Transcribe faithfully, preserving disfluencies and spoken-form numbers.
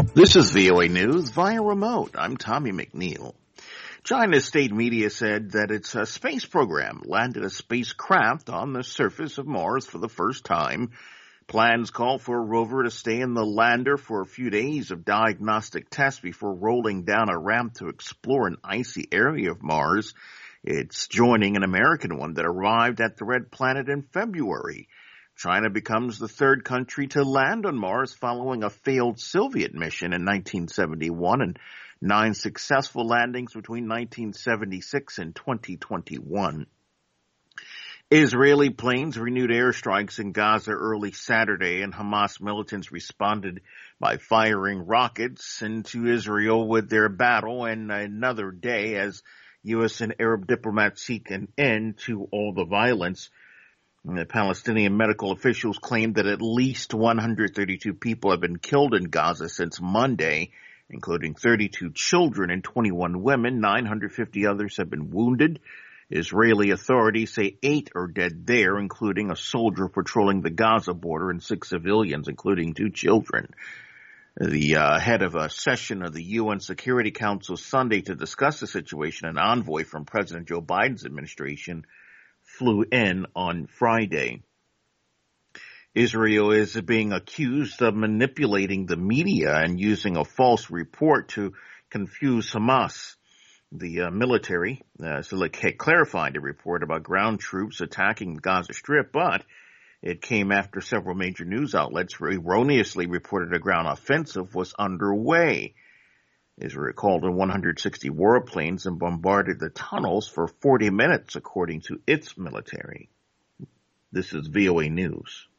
This is V O A News via remote. I'm Tommy McNeil. China's state media said that its uh, space program landed a spacecraft on the surface of Mars for the first time. Plans call for a rover to stay in the lander for a few days of diagnostic tests before rolling down a ramp to explore an icy area of Mars. It's joining an American one that arrived at the Red Planet in February. China becomes the third country to land on Mars following a failed Soviet mission in nineteen seventy-one and nine successful landings between nineteen seventy-six and twenty twenty-one. Israeli planes renewed airstrikes in Gaza early Saturday, and Hamas militants responded by firing rockets into Israel with their battle and another day as U S and Arab diplomats seek an end to all the violence. The Palestinian medical officials claimed that at least one hundred thirty-two people have been killed in Gaza since Monday, including thirty-two children and twenty-one women. nine hundred fifty others have been wounded. Israeli authorities say eight are dead there, including a soldier patrolling the Gaza border and six civilians, including two children. The uh, head of a session of the U N Security Council Sunday to discuss the situation, an envoy from President Joe Biden's administration, flew in on Friday. Israel is being accused of manipulating the media and using a false report to confuse Hamas. The uh, military uh, so like, clarified a report about ground troops attacking the Gaza Strip, but it came after several major news outlets erroneously reported a ground offensive was underway. Israel called in one hundred sixty warplanes and bombarded the tunnels for forty minutes, according to its military. This is V O A News.